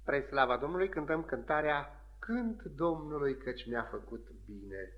Spre slava Domnului cântăm cântarea Cânt Domnului căci mi-a făcut bine.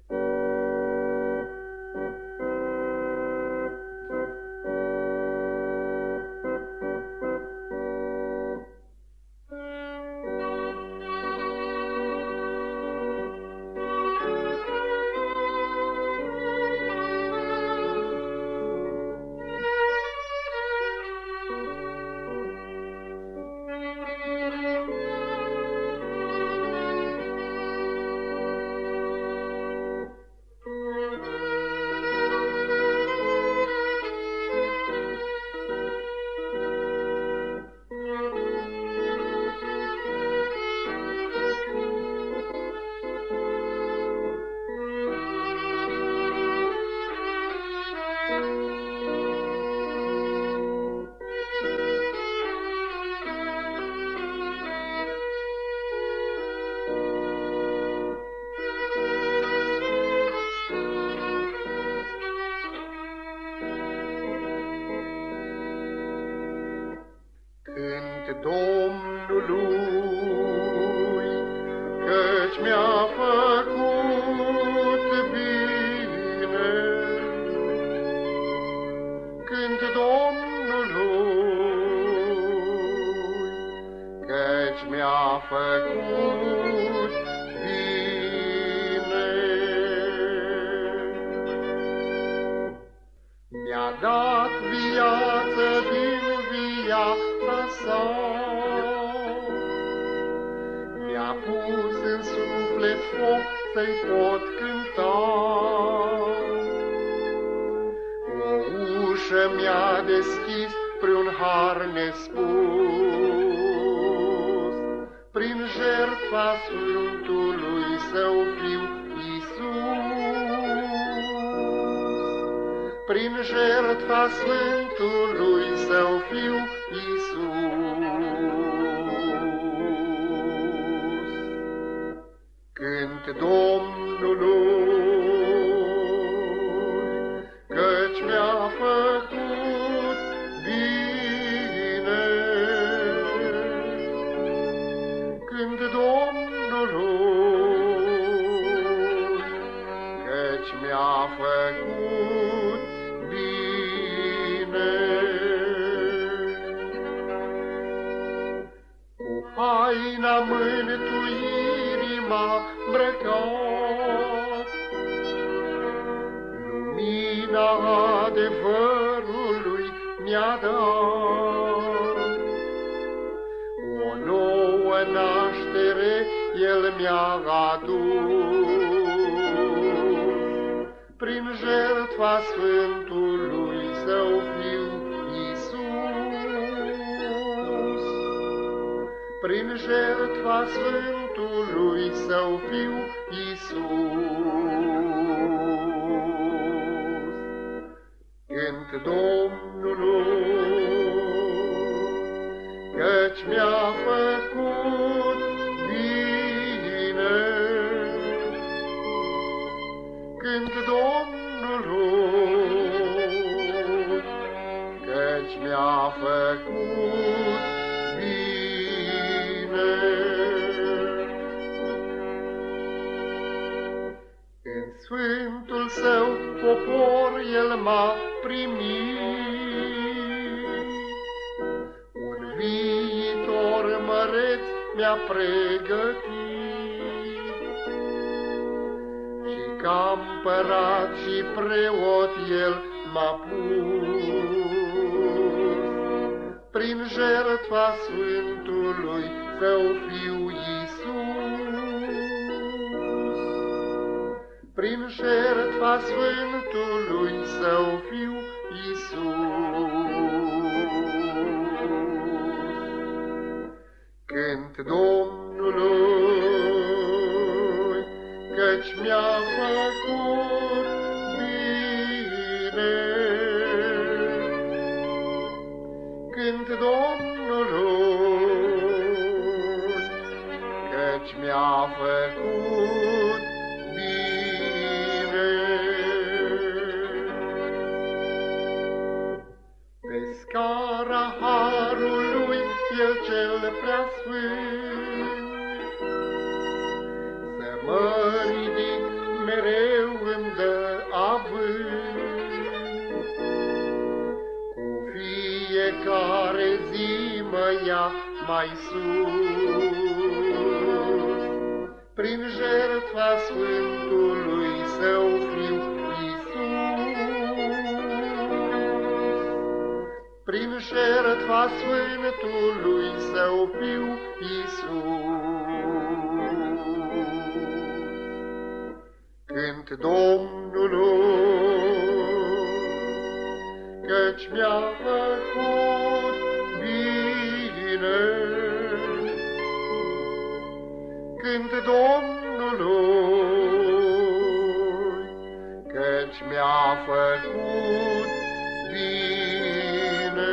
Cânt Domnului, căci mi-a făcut bine. Cânt Domnului, căci mi-a făcut bine. Mi-a dat viață din viața sa, mi-a pus în suflet foc să-i pot cânta. O ușă mi-a deschis pre-un har nespus, prin jertfa Sfântului Său Fiu Iisus. Prin jertfa Sfântului Său Fiu Iisus. Cânt Domnului, căci mi-a făcut bine. Cânt Domnului, căci mi-a făcut bine. Cu haina mântuirii m-a îmbrăcat, lumina adevărului mi-a dat. O nouă naștere El mi-a adus, prin jertfa Sfântului Său Fiu Iisus. Prin jertfa Sfântului Său Fiu Iisus. Cânt Domnului, căci mi-a făcut bine. Cânt Domnului, căci mi-a făcut bine. În sfântul Său popor El m-a primit, un viitor măreț mi-a pregătit. Și ca împărat și preot El m-a pus, prin jertfa Sfântului Său Fiu Iisus. Prin jertfa Sfântului Său Fiu Iisus. Cânt Domnului, căci mi-a făcut bine. Cânt Domnului, căci mi-a făcut bine. Pe scara harului El cel preasfânt, mai sus. Prin jertfa Sfântului Său Fiu Iisus, prin jertfa Sfântului Său Fiu Iisus. Cânt Domnului, căci mi-a făcut bine. Cânt Domnului, căci mi-a făcut bine.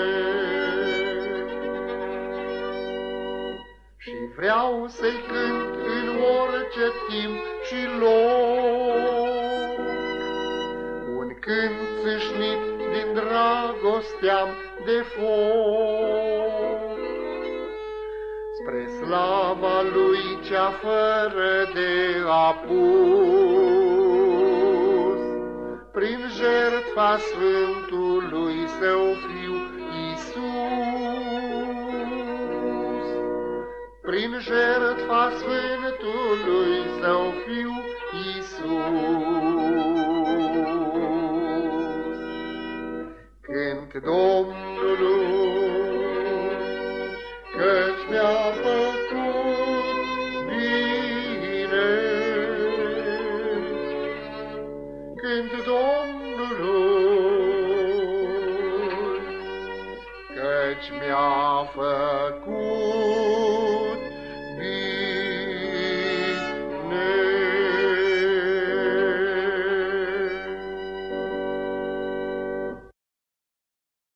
Și vreau să-i cânt în orice timp și loc, un cânt țâșnit din dragostea de foc, spre slava Lui cea fără de apus, prin jertfa Sfântului Său Fiu Iisus, prin jertfa Sfântului Său Fiu Iisus. Cânt Domnului,